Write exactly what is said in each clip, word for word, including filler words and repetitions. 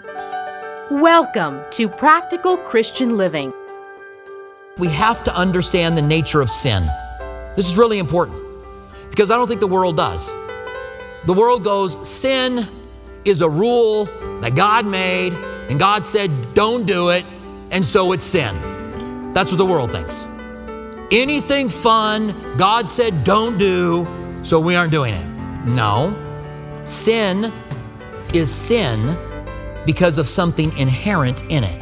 Welcome to Practical Christian Living. We have to understand the nature of sin. This is really important because I don't think the world does. The world goes, sin is a rule that God made and God said don't do it, and so it's sin. That's what the world thinks. Anything fun, God said don't do, so we aren't doing it. No, sin is sin because of something inherent in it.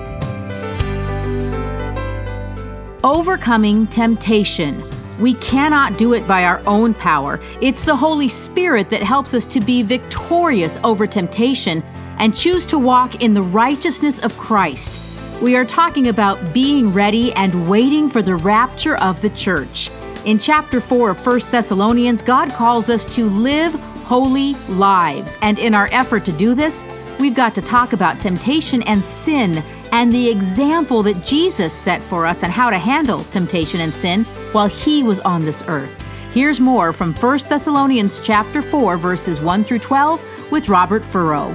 Overcoming temptation. We cannot do it by our own power. It's the Holy Spirit that helps us to be victorious over temptation and choose to walk in the righteousness of Christ. We are talking about being ready and waiting for the rapture of the church. In chapter four of First Thessalonians, God calls us to live holy lives. And in our effort to do this, we've got to talk about temptation and sin and the example that Jesus set for us on how to handle temptation and sin while he was on this earth. Here's more from First Thessalonians chapter four, verses one through twelve with Robert Furrow.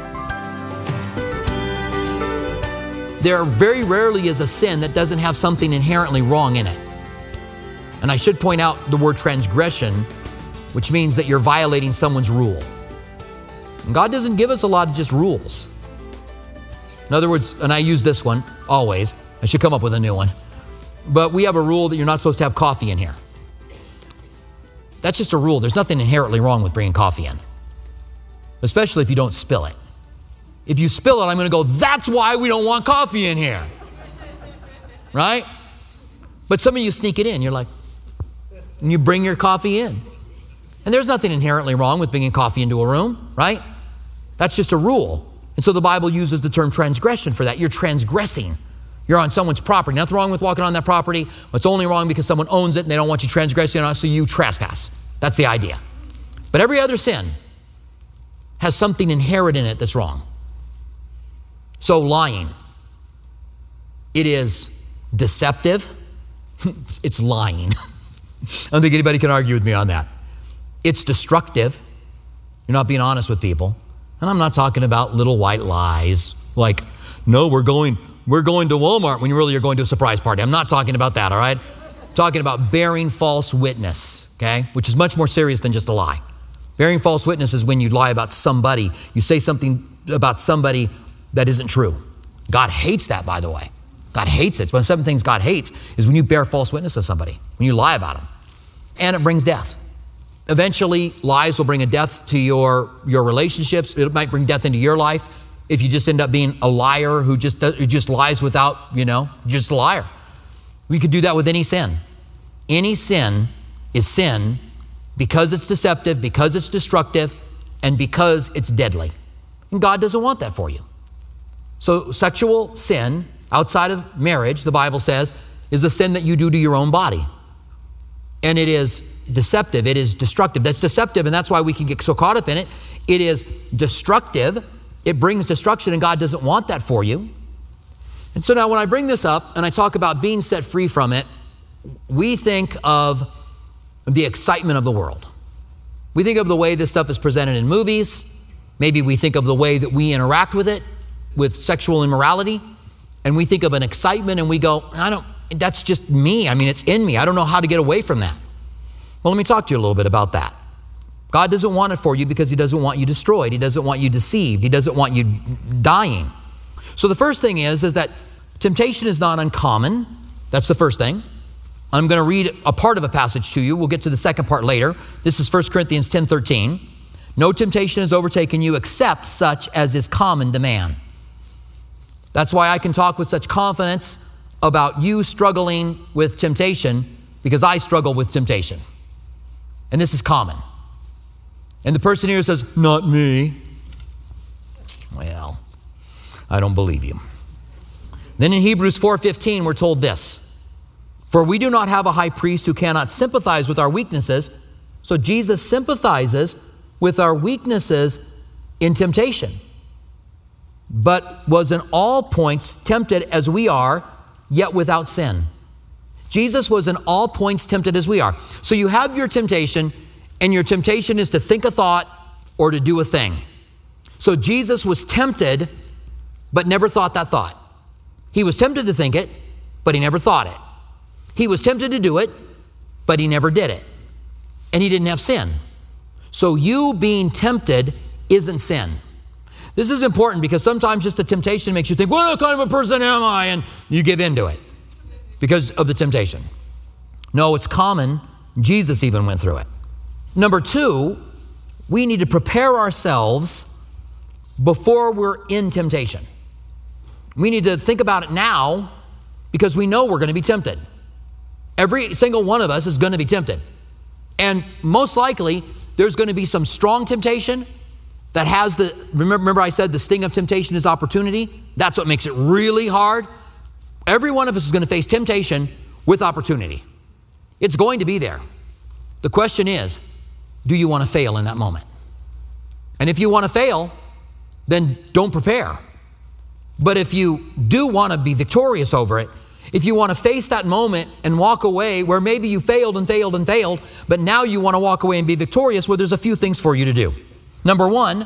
There very rarely is a sin that doesn't have something inherently wrong in it. And I should point out the word transgression, which means that you're violating someone's rule. And God doesn't give us a lot of just rules. In other words, and I use this one always, I should come up with a new one, but we have a rule that you're not supposed to have coffee in here. That's just a rule. There's nothing inherently wrong with bringing coffee in, especially if you don't spill it. If you spill it, I'm going to go, that's why we don't want coffee in here, right? But some of you sneak it in. You're like, and you bring your coffee in. And there's nothing inherently wrong with bringing coffee into a room, right? That's just a rule. And so the Bible uses the term transgression for that. You're transgressing. You're on someone's property. Nothing wrong with walking on that property. It's only wrong because someone owns it and they don't want you transgressing on it, so you trespass. That's the idea. But every other sin has something inherent in it that's wrong. So lying, it is deceptive. It's lying. I don't think anybody can argue with me on that. It's destructive. You're not being honest with people. And I'm not talking about little white lies like, no, we're going, we're going to Walmart when you really are going to a surprise party. I'm not talking about that, all right? I'm talking about bearing false witness, okay? Which is much more serious than just a lie. Bearing false witness is when you lie about somebody. You say something about somebody that isn't true. God hates that, by the way. God hates it. One of the seven things God hates is when you bear false witness to somebody, when you lie about them. And it brings death. Eventually, lies will bring a death to your, your relationships. It might bring death into your life if you just end up being a liar who just, who just lies without, you know, just a liar. We could do that with any sin. Any sin is sin because it's deceptive, because it's destructive, and because it's deadly. And God doesn't want that for you. So sexual sin outside of marriage, the Bible says, is a sin that you do to your own body. And it is deceptive. It is destructive. That's deceptive, and that's why we can get so caught up in it. It is destructive. It brings destruction, and God doesn't want that for you. And so now when I bring this up and I talk about being set free from it, we think of the excitement of the world. We think of the way this stuff is presented in movies. Maybe we think of the way that we interact with it, with sexual immorality, and we think of an excitement and we go, I don't, that's just me. I mean, it's in me. I don't know how to get away from that. Well, let me talk to you a little bit about that. God doesn't want it for you because he doesn't want you destroyed. He doesn't want you deceived. He doesn't want you dying. So the first thing is, is that temptation is not uncommon. That's the first thing. I'm going to read a part of a passage to you. We'll get to the second part later. This is First Corinthians ten thirteen. No temptation has overtaken you except such as is common to man. That's why I can talk with such confidence about you struggling with temptation, because I struggle with temptation. And this is common. And the person here says, not me. Well, I don't believe you. Then in Hebrews four fifteen, we're told this. For we do not have a high priest who cannot sympathize with our weaknesses. So Jesus sympathizes with our weaknesses in temptation, but was in all points tempted as we are, yet without sin. Jesus was in all points tempted as we are. So you have your temptation, and your temptation is to think a thought or to do a thing. So Jesus was tempted but never thought that thought. He was tempted to think it, but he never thought it. He was tempted to do it, but he never did it. And he didn't have sin. So you being tempted isn't sin. This is important because sometimes just the temptation makes you think, what kind of a person am I? And you give in to it because of the temptation. No, it's common. Jesus even went through it. Number two, we need to prepare ourselves before we're in temptation. We need to think about it now because we know we're going to be tempted. Every single one of us is going to be tempted. And most likely, there's going to be some strong temptation that has the, remember, remember I said the sting of temptation is opportunity? That's what makes it really hard. Every one of us is going to face temptation with opportunity. It's going to be there. The question is, do you want to fail in that moment? And if you want to fail, then don't prepare. But if you do want to be victorious over it, if you want to face that moment and walk away where maybe you failed and failed and failed, but now you want to walk away and be victorious, well, there's a few things for you to do. Number one,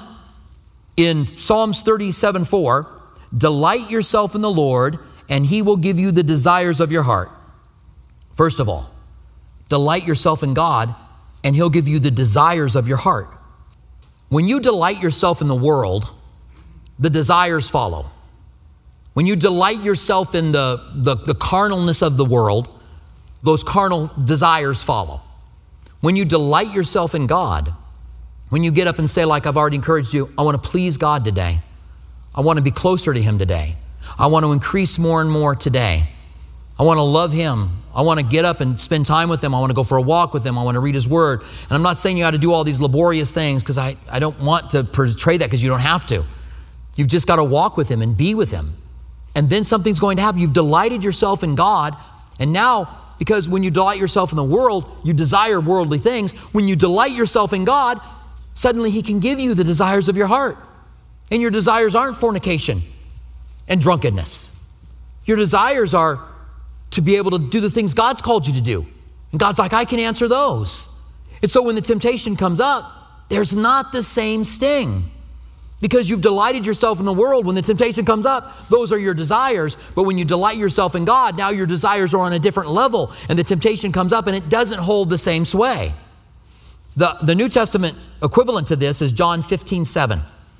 in Psalms thirty-seven four, delight yourself in the Lord, and he will give you the desires of your heart. First of all, delight yourself in God, and he'll give you the desires of your heart. When you delight yourself in the world, the desires follow. When you delight yourself in the, the, the carnalness of the world, those carnal desires follow. When you delight yourself in God, when you get up and say, like I've already encouraged you, I want to please God today. I want to be closer to him today. I want to increase more and more today. I want to love him. I want to get up and spend time with him. I want to go for a walk with him. I want to read his word. And I'm not saying you got to do all these laborious things because I, I don't want to portray that because you don't have to. You've just got to walk with him and be with him. And then something's going to happen. You've delighted yourself in God. And now, because when you delight yourself in the world, you desire worldly things. When you delight yourself in God, suddenly he can give you the desires of your heart. And your desires aren't fornication and drunkenness. Your desires are to be able to do the things God's called you to do. And God's like, I can answer those. And so when the temptation comes up, there's not the same sting. Because you've delighted yourself in the world, when the temptation comes up, those are your desires. But when you delight yourself in God, now your desires are on a different level. And the temptation comes up and it doesn't hold the same sway. The, the New Testament equivalent to this is John fifteen seven.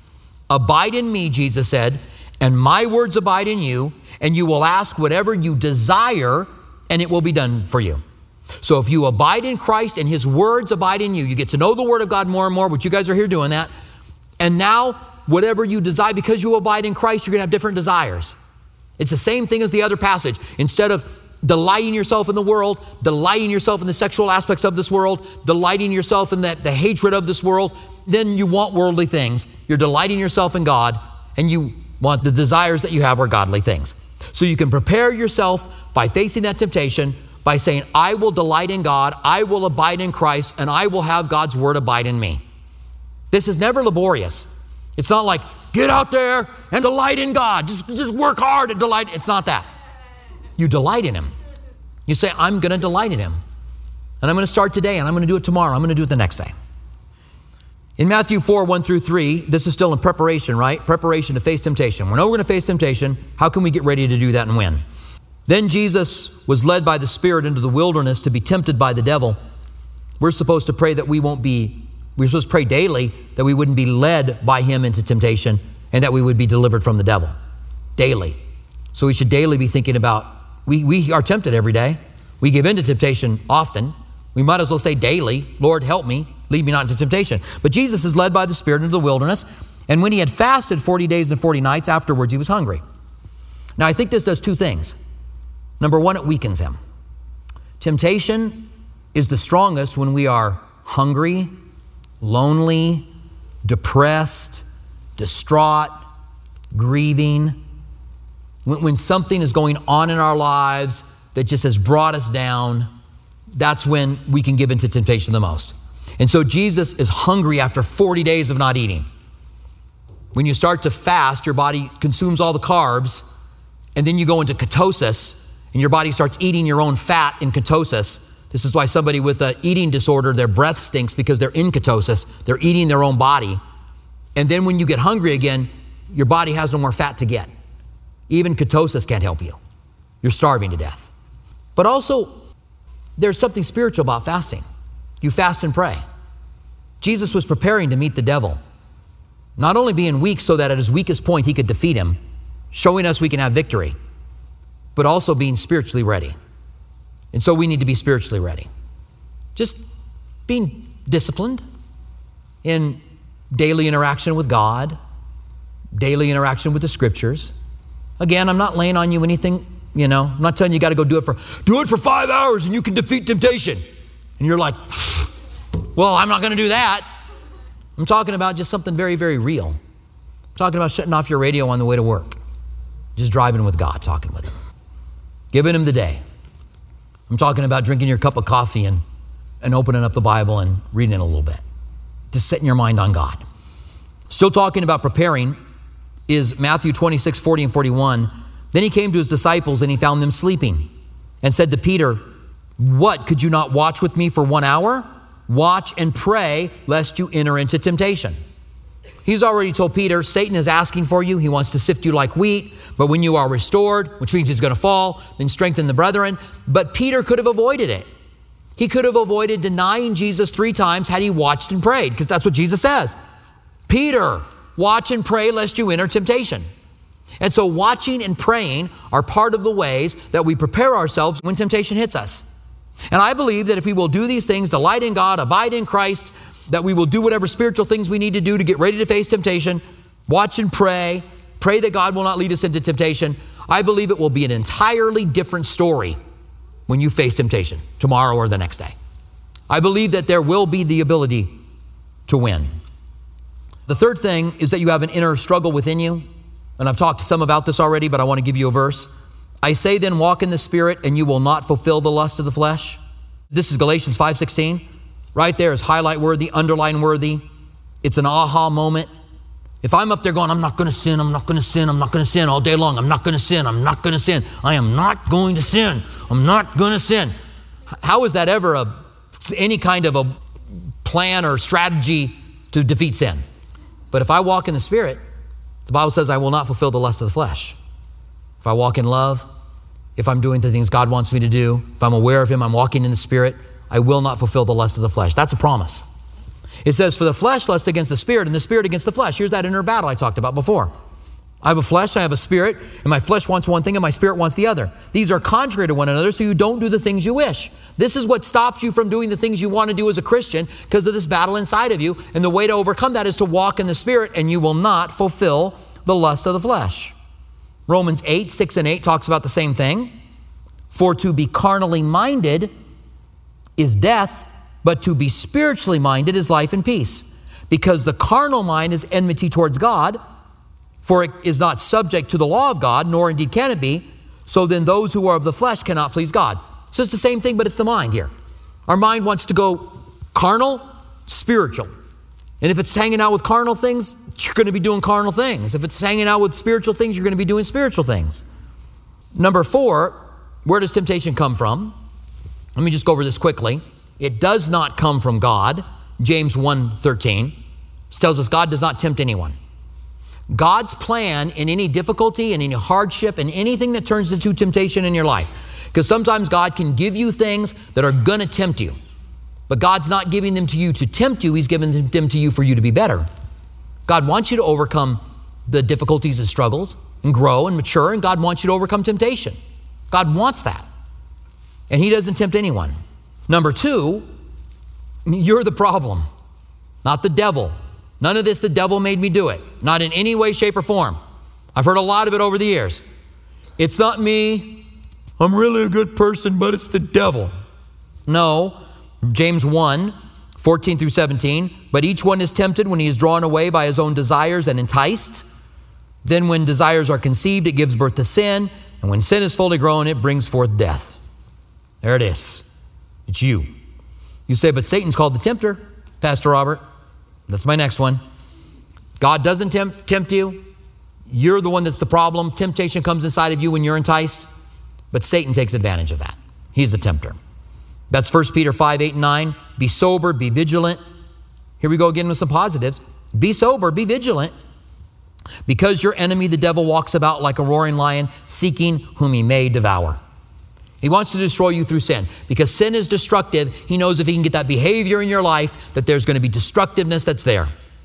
Abide in me, Jesus said, and my words abide in you, and you will ask whatever you desire, and it will be done for you. So if you abide in Christ and his words abide in you, you get to know the word of God more and more, which you guys are here doing that. And now, whatever you desire, because you abide in Christ, you're going to have different desires. It's the same thing as the other passage. Instead of delighting yourself in the world, delighting yourself in the sexual aspects of this world, delighting yourself in the, the hatred of this world, then you want worldly things. You're delighting yourself in God, and you want the desires that you have are godly things. So you can prepare yourself by facing that temptation, by saying, I will delight in God, I will abide in Christ, and I will have God's word abide in me. This is never laborious. It's not like, get out there and delight in God. Just, just work hard and delight. It's not that. You delight in him. You say, I'm going to delight in him. And I'm going to start today, and I'm going to do it tomorrow. I'm going to do it the next day. In Matthew four, one through three, this is still in preparation, right? Preparation to face temptation. We know we're going to face temptation. How can we get ready to do that and when? Then Jesus was led by the Spirit into the wilderness to be tempted by the devil. We're supposed to pray that we won't be We're supposed to pray daily that we wouldn't be led by him into temptation and that we would be delivered from the devil. Daily. So we should daily be thinking about, we, we are tempted every day. We give in to temptation often. We might as well say daily, Lord, help me, lead me not into temptation. But Jesus is led by the Spirit into the wilderness. And when he had fasted forty days and forty nights, afterwards he was hungry. Now I think this does two things. Number one, it weakens him. Temptation is the strongest when we are hungry, lonely, depressed, distraught, grieving. When, when something is going on in our lives that just has brought us down, that's when we can give into temptation the most. And so Jesus is hungry after forty days of not eating. When you start to fast, your body consumes all the carbs, and then you go into ketosis, and your body starts eating your own fat in ketosis. This is why somebody with an eating disorder, their breath stinks because they're in ketosis. They're eating their own body. And then when you get hungry again, your body has no more fat to get. Even ketosis can't help you. You're starving to death. But also, there's something spiritual about fasting. You fast and pray. Jesus was preparing to meet the devil, not only being weak so that at his weakest point he could defeat him, showing us we can have victory, but also being spiritually ready. And so we need to be spiritually ready. Just being disciplined in daily interaction with God, daily interaction with the scriptures. Again, I'm not laying on you anything, you know, I'm not telling you you got to go do it for, do it for five hours and you can defeat temptation. And you're like, well, I'm not going to do that. I'm talking about just something very, very real. I'm talking about shutting off your radio on the way to work. Just driving with God, talking with him. Giving him the day. I'm talking about drinking your cup of coffee and, and opening up the Bible and reading it a little bit. Just setting your mind on God. Still talking about preparing is Matthew twenty-six, forty and forty-one. Then he came to his disciples and he found them sleeping and said to Peter, what, could you not watch with me for one hour? Watch and pray lest you enter into temptation. He's already told Peter, Satan is asking for you. He wants to sift you like wheat, but when you are restored, which means he's going to fall, then strengthen the brethren. But Peter could have avoided it. He could have avoided denying Jesus three times had he watched and prayed, because that's what Jesus says. Peter, watch and pray lest you enter temptation. And so watching and praying are part of the ways that we prepare ourselves when temptation hits us. And I believe that if we will do these things, delight in God, abide in Christ, that we will do whatever spiritual things we need to do to get ready to face temptation, watch and pray, pray that God will not lead us into temptation. I believe it will be an entirely different story when you face temptation tomorrow or the next day. I believe that there will be the ability to win. The third thing is that you have an inner struggle within you. And I've talked to some about this already, but I want to give you a verse. I say then, walk in the Spirit, and you will not fulfill the lust of the flesh. This is Galatians five sixteen. Right there is highlight worthy, underline worthy. It's an aha moment. If I'm up there going, I'm not going to sin, I'm not going to sin, I'm not going to sin all day long. I'm not going to sin, I'm not going to sin. I am not going to sin. I'm not going to sin. How is that ever a, any kind of a plan or strategy to defeat sin? But if I walk in the Spirit, the Bible says I will not fulfill the lust of the flesh. If I walk in love, if I'm doing the things God wants me to do, if I'm aware of him, I'm walking in the Spirit, I will not fulfill the lust of the flesh. That's a promise. It says, for the flesh lusts against the Spirit, and the Spirit against the flesh. Here's that inner battle I talked about before. I have a flesh, I have a spirit, and my flesh wants one thing and my spirit wants the other. These are contrary to one another, so you don't do the things you wish. This is what stops you from doing the things you want to do as a Christian because of this battle inside of you. And the way to overcome that is to walk in the Spirit, and you will not fulfill the lust of the flesh. Romans eight, six and eight talks about the same thing. For to be carnally minded is death, but to be spiritually minded is life and peace. Because the carnal mind is enmity towards God, for it is not subject to the law of God, nor indeed can it be. So then those who are of the flesh cannot please God. So it's the same thing, but it's the mind here. Our mind wants to go carnal, spiritual. And if it's hanging out with carnal things, you're going to be doing carnal things. If it's hanging out with spiritual things, you're going to be doing spiritual things. Number four, where does temptation come from? Let me just go over this quickly. It does not come from God. James one thirteen tells us God does not tempt anyone. God's plan in any difficulty and any hardship and anything that turns into temptation in your life. Because sometimes God can give you things that are going to tempt you. But God's not giving them to you to tempt you. He's giving them to you for you to be better. God wants you to overcome the difficulties and struggles and grow and mature. And God wants you to overcome temptation. God wants that. And he doesn't tempt anyone. Number two, you're the problem, not the devil. None of this, the devil made me do it. Not in any way, shape, or form. I've heard a lot of it over the years. It's not me. I'm really a good person, but it's the devil. No. James one, fourteen through seventeen. But each one is tempted when he is drawn away by his own desires and enticed. Then when desires are conceived, it gives birth to sin. And when sin is fully grown, it brings forth death. There it is. It's you. You say, but Satan's called the tempter, Pastor Robert. That's my next one. God doesn't tempt, tempt you. You're the one that's the problem. Temptation comes inside of you when you're enticed. But Satan takes advantage of that. He's the tempter. That's First Peter five, eight, and nine. Be sober, be vigilant. Here we go again with some positives. Be sober, be vigilant. Because your enemy, the devil, walks about like a roaring lion, seeking whom he may devour. He wants to destroy you through sin. Because sin is destructive, he knows if he can get that behavior in your life, that there's going to be destructiveness that's there.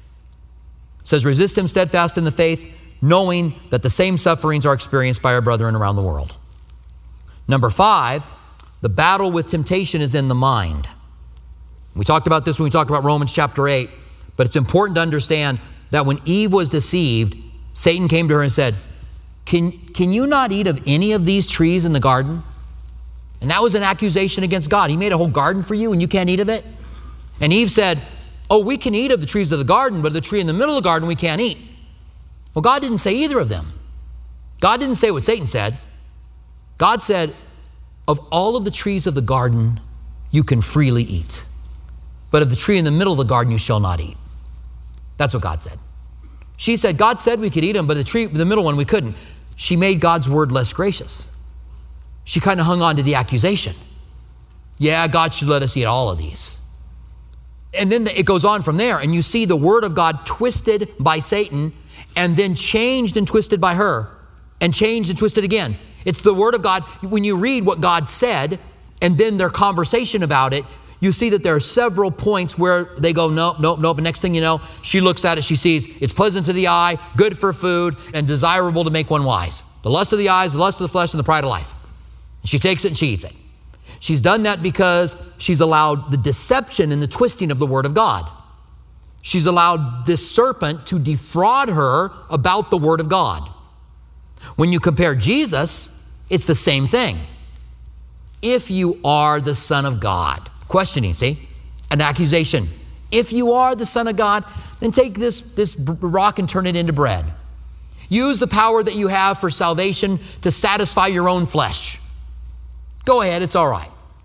It says, resist him steadfast in the faith, knowing that the same sufferings are experienced by our brethren around the world. Number five, the battle with temptation is in the mind. We talked about this when we talked about Romans chapter eight, but it's important to understand that when Eve was deceived, Satan came to her and said, can, can you not eat of any of these trees in the garden? And that was an accusation against God. He made a whole garden for you and you can't eat of it? And Eve said, oh, we can eat of the trees of the garden, but the tree in the middle of the garden we can't eat. Well, God didn't say either of them. God didn't say what Satan said. God said, of all of the trees of the garden, you can freely eat. But of the tree in the middle of the garden, you shall not eat. That's what God said. She said, God said we could eat them, but the tree, the middle one, we couldn't. She made God's word less gracious. She kind of hung on to the accusation. Yeah, God should let us eat all of these. And then it goes on from there, and you see the word of God twisted by Satan, and then changed and twisted by her, and changed and twisted again. It's the word of God. When you read what God said, and then their conversation about it, you see that there are several points where they go, nope, nope, nope. And next thing you know, she looks at it, she sees it's pleasant to the eye, good for food, and desirable to make one wise. The lust of the eyes, the lust of the flesh, and the pride of life. And she takes it and she eats it. She's done that because she's allowed the deception and the twisting of the word of God. She's allowed this serpent to defraud her about the word of God. When you compare Jesus, it's the same thing. If you are the Son of God, questioning, see, an accusation. If you are the Son of God, then take this, this rock and turn it into bread. Use the power that you have for salvation to satisfy your own flesh. Go ahead, it's all right.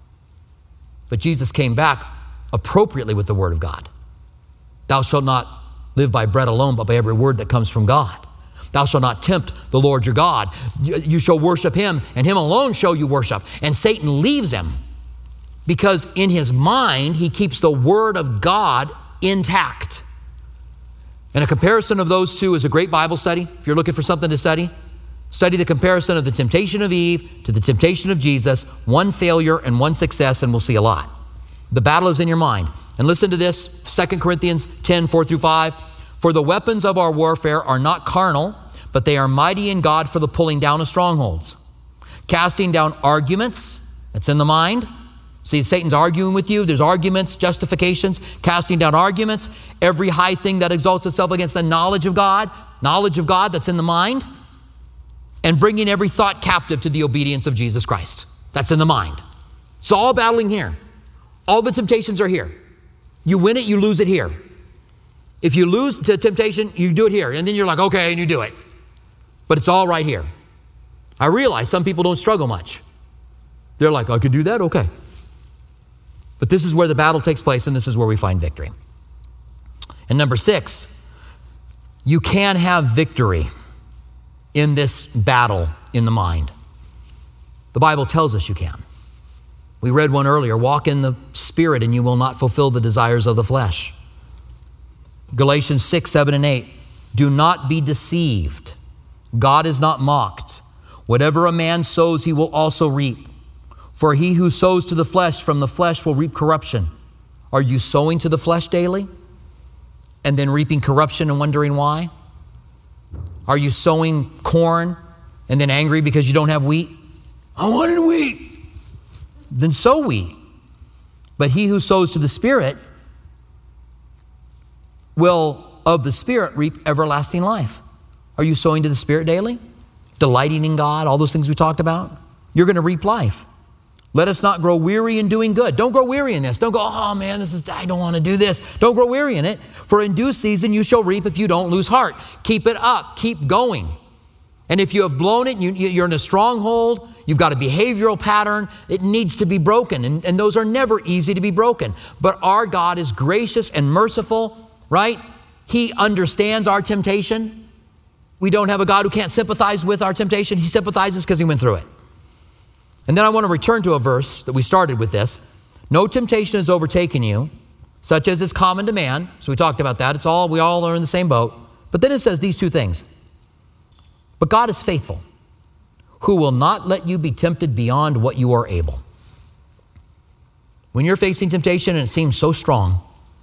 But Jesus came back appropriately with the word of God. Thou shalt not live by bread alone, but by every word that comes from God. Thou shalt not tempt the Lord your God. You, you shall worship him, and him alone shall you worship. And Satan leaves him because in his mind, he keeps the word of God intact. And a comparison of those two is a great Bible study. If you're looking for something to study, study the comparison of the temptation of Eve to the temptation of Jesus, one failure and one success, and we'll see a lot. The battle is in your mind. And listen to this, Second Corinthians ten, four through five. For the weapons of our warfare are not carnal, but they are mighty in God for the pulling down of strongholds. Casting down arguments, that's in the mind. See, Satan's arguing with you. There's arguments, justifications, casting down arguments. Every high thing that exalts itself against the knowledge of God, knowledge of God, that's in the mind. And bringing every thought captive to the obedience of Jesus Christ. That's in the mind. It's all battling here. All the temptations are here. You win it, you lose it here. If you lose to temptation, you do it here. And then you're like, okay, and you do it. But it's all right here. I realize some people don't struggle much. They're like, I could do that? Okay. But this is where the battle takes place, and this is where we find victory. And number six, you can have victory in this battle in the mind. The Bible tells us you can. We read one earlier, walk in the Spirit and you will not fulfill the desires of the flesh. Galatians six, seven, and eight. Do not be deceived. God is not mocked. Whatever a man sows, he will also reap. For he who sows to the flesh from the flesh will reap corruption. Are you sowing to the flesh daily and then reaping corruption and wondering why? Are you sowing corn and then angry because you don't have wheat? I wanted wheat. Then sow wheat. But he who sows to the Spirit will of the Spirit reap everlasting life. Are you sowing to the Spirit daily? Delighting in God, all those things we talked about? You're going to reap life. Let us not grow weary in doing good. Don't grow weary in this. Don't go, oh man, this is, I don't want to do this. Don't grow weary in it. For in due season you shall reap if you don't lose heart. Keep it up. Keep going. And if you have blown it, you, you're in a stronghold, you've got a behavioral pattern, it needs to be broken. And, and those are never easy to be broken. But our God is gracious and merciful, right? He understands our temptation. We don't have a God who can't sympathize with our temptation. He sympathizes because he went through it. And then I want to return to a verse that we started with this. No temptation has overtaken you, such as is common to man. So we talked about that. It's all, we all are in the same boat. But But then it says these two things. But God is faithful, who will not let you be tempted beyond what you are able. When you're facing temptation and it seems so strong,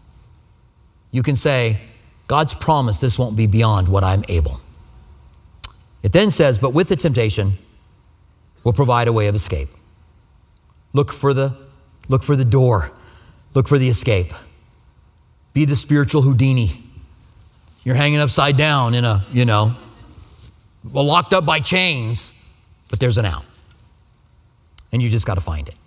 you can say, God's promised this won't be beyond what I'm able. It then says, but with the temptation, we'll provide a way of escape. Look for the, look for the door. Look for the escape. Be the spiritual Houdini. You're hanging upside down in a, you know, well, locked up by chains, but there's an out. And you just got to find it.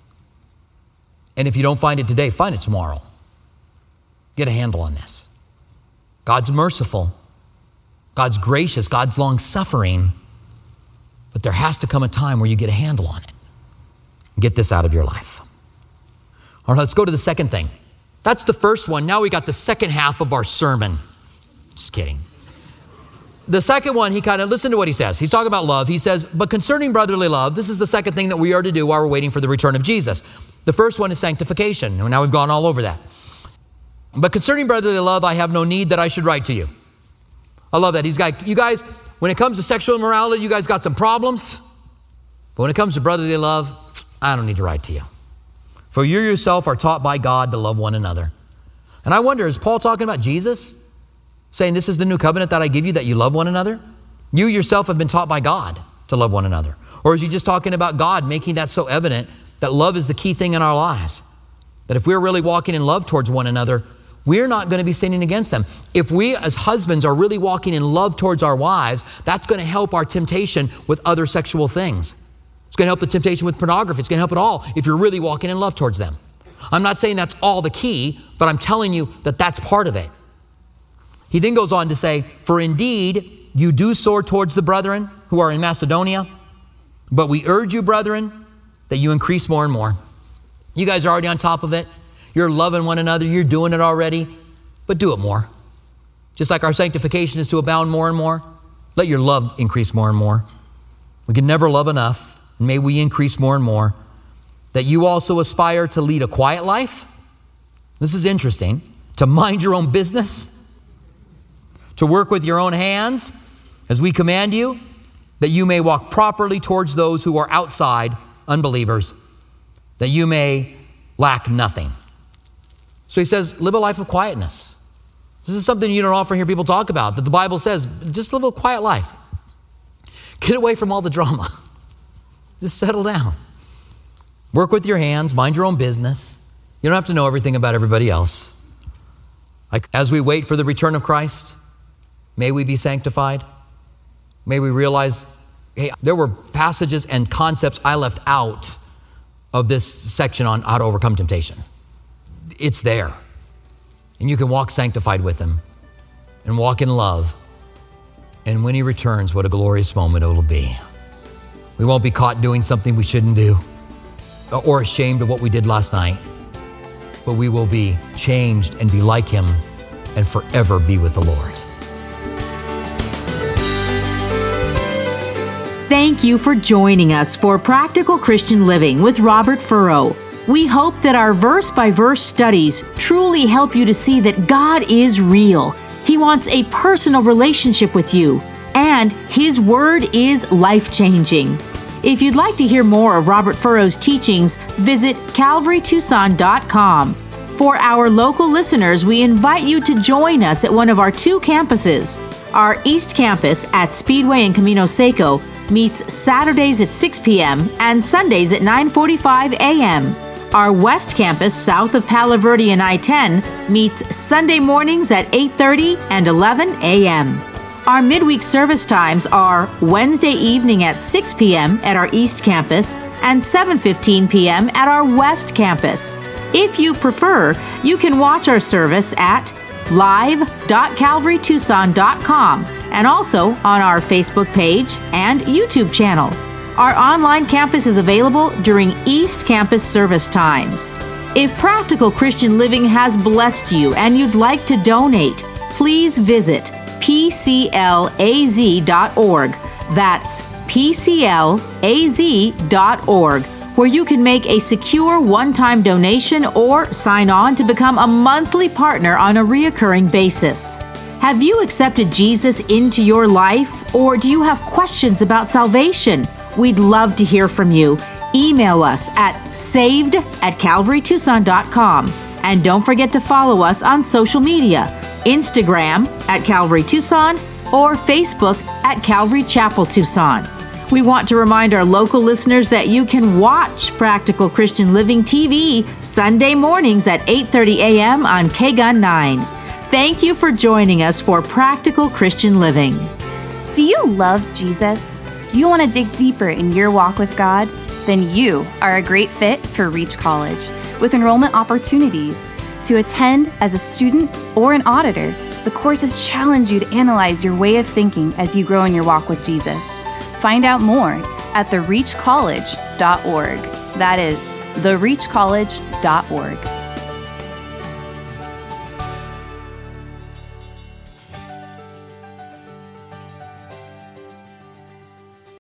And if you don't find it today, find it tomorrow. Get a handle on this. God's merciful. God's gracious. God's long-suffering. But there has to come a time where you get a handle on it. Get this out of your life. All right, let's go to the second thing. That's the first one. Now we got the second half of our sermon. Just kidding. The second one, he kind of, listen to what he says. He's talking about love. He says, but concerning brotherly love, this is the second thing that we are to do while we're waiting for the return of Jesus. The first one is sanctification. And now we've gone all over that. But concerning brotherly love, I have no need that I should write to you. I love that. He's got, you guys, when it comes to sexual immorality, you guys got some problems. But when it comes to brotherly love, I don't need to write to you. For you yourself are taught by God to love one another. And I wonder, is Paul talking about Jesus? Saying this is the new covenant that I give you, that you love one another? You yourself have been taught by God to love one another. Or is he just talking about God making that so evident that love is the key thing in our lives? That if we're really walking in love towards one another, we're not going to be sinning against them. If we as husbands are really walking in love towards our wives, that's going to help our temptation with other sexual things. It's going to help the temptation with pornography. It's going to help it all if you're really walking in love towards them. I'm not saying that's all the key, but I'm telling you that that's part of it. He then goes on to say, for indeed you do soar towards the brethren who are in Macedonia, but we urge you, brethren, that you increase more and more. You guys are already on top of it. You're loving one another. You're doing it already, but do it more. Just like our sanctification is to abound more and more, let your love increase more and more. We can never love enough. May we increase more and more. That you also aspire to lead a quiet life. This is interesting. To mind your own business. To work with your own hands as we command you. That you may walk properly towards those who are outside, unbelievers. That you may lack nothing. So he says, live a life of quietness. This is something you don't often hear people talk about. That the Bible says, just live a quiet life. Get away from all the drama. Just settle down. Work with your hands, mind your own business. You don't have to know everything about everybody else. Like, as we wait for the return of Christ, may we be sanctified. May we realize, hey, there were passages and concepts I left out of this section on how to overcome temptation. It's there. And you can walk sanctified with him and walk in love. And when he returns, what a glorious moment it will be. We won't be caught doing something we shouldn't do or ashamed of what we did last night, but we will be changed and be like him and forever be with the Lord. Thank you for joining us for Practical Christian Living with Robert Furrow. We hope that our verse-by-verse studies truly help you to see that God is real. He wants a personal relationship with you, and His Word is life-changing. If you'd like to hear more of Robert Furrow's teachings, visit calvary tucson dot com. For our local listeners, we invite you to join us at one of our two campuses. Our East Campus at Speedway and Camino Seco meets Saturdays at six p.m. and Sundays at nine forty-five a.m. Our West Campus, south of Palo Verde and I ten, meets Sunday mornings at eight thirty and eleven a.m. Our midweek service times are Wednesday evening at six p.m. at our East Campus and seven fifteen p.m. at our West Campus. If you prefer, you can watch our service at live dot calvary tucson dot com and also on our Facebook page and YouTube channel. Our online campus is available during East Campus service times. If Practical Christian Living has blessed you and you'd like to donate, please visit p c l a z dot org. That's p c l a z dot org, where you can make a secure one-time donation or sign on to become a monthly partner on a reoccurring basis. Have you accepted Jesus into your life, or do you have questions about salvation? We'd love to hear from you. Email us at saved at calvary tucson dot com. And don't forget to follow us on social media, Instagram at Calvary Tucson or Facebook at Calvary Chapel Tucson. We want to remind our local listeners that you can watch Practical Christian Living T V Sunday mornings at eight thirty a.m. on K G U N nine. Thank you for joining us for Practical Christian Living. Do you love Jesus? Do you want to dig deeper in your walk with God? Then you are a great fit for Reach College. With enrollment opportunities to attend as a student or an auditor, the courses challenge you to analyze your way of thinking as you grow in your walk with Jesus. Find out more at the reach college dot org. That is the reach college dot org.